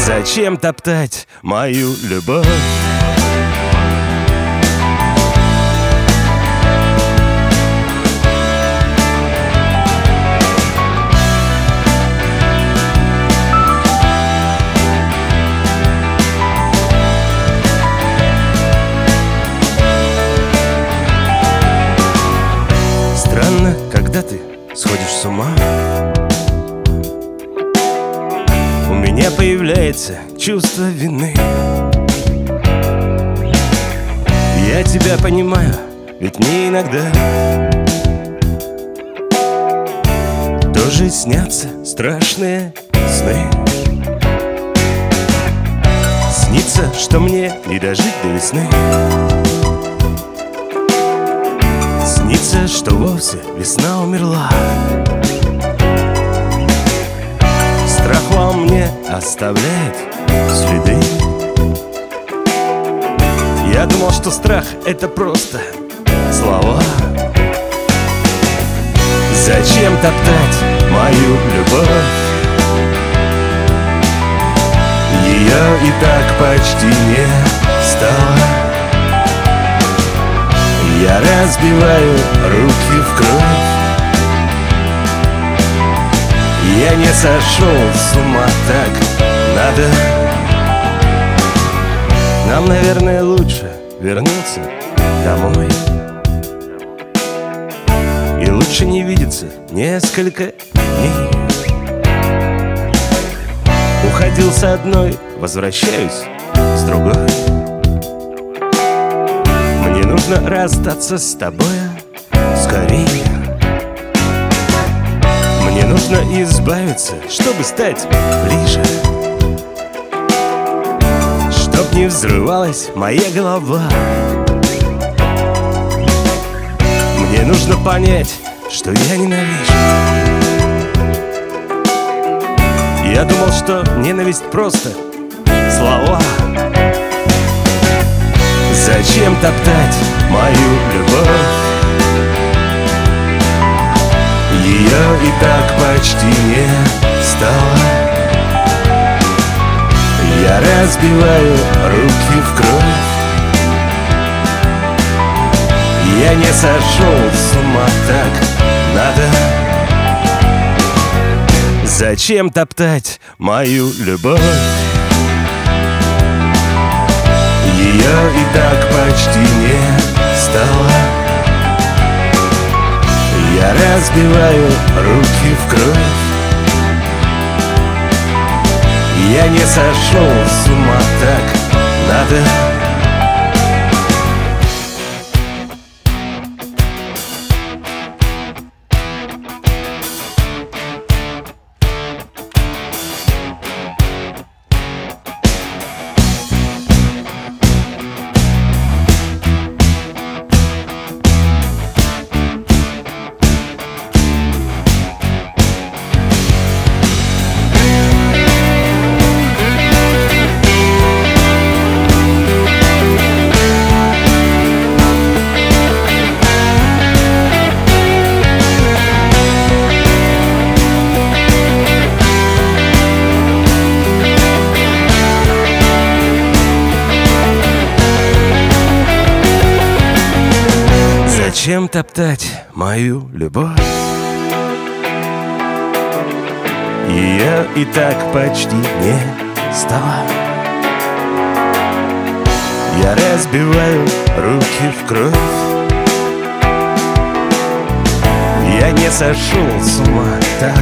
Зачем топтать мою любовь? Странно, когда ты сходишь с ума, у меня появляется чувство вины. Я тебя понимаю, ведь мне иногда тоже снятся страшные сны. Снится, что мне не дожить до весны. Снится, что вовсе весна умерла. Страх во мне оставляет следы. Я думал, что страх — это просто слова. Зачем топтать мою любовь? Ее и так почти не стало. Я разбиваю руки в кровь. Я не сошел с ума, так надо. Нам, наверное, лучше вернуться домой. И лучше не видеться несколько дней. Уходил с одной, возвращаюсь с другой. Мне нужно расстаться с тобой скорее. Мне нужно избавиться, чтобы стать ближе, чтоб не взрывалась моя голова. Мне нужно понять, что я ненавижу. Я думал, что ненависть просто слова. Зачем топтать мою любовь? Ее и так почти не стало. Я разбиваю руки в кровь. Я не сошел с ума, так надо. Зачем топтать мою любовь? Ее и так почти не стало. Я разбиваю руки в кровь. Я не сошел с ума, так надо. Зачем топтать мою любовь? Ее и так почти не стало. Я разбиваю руки в кровь. Я не сошел с ума, так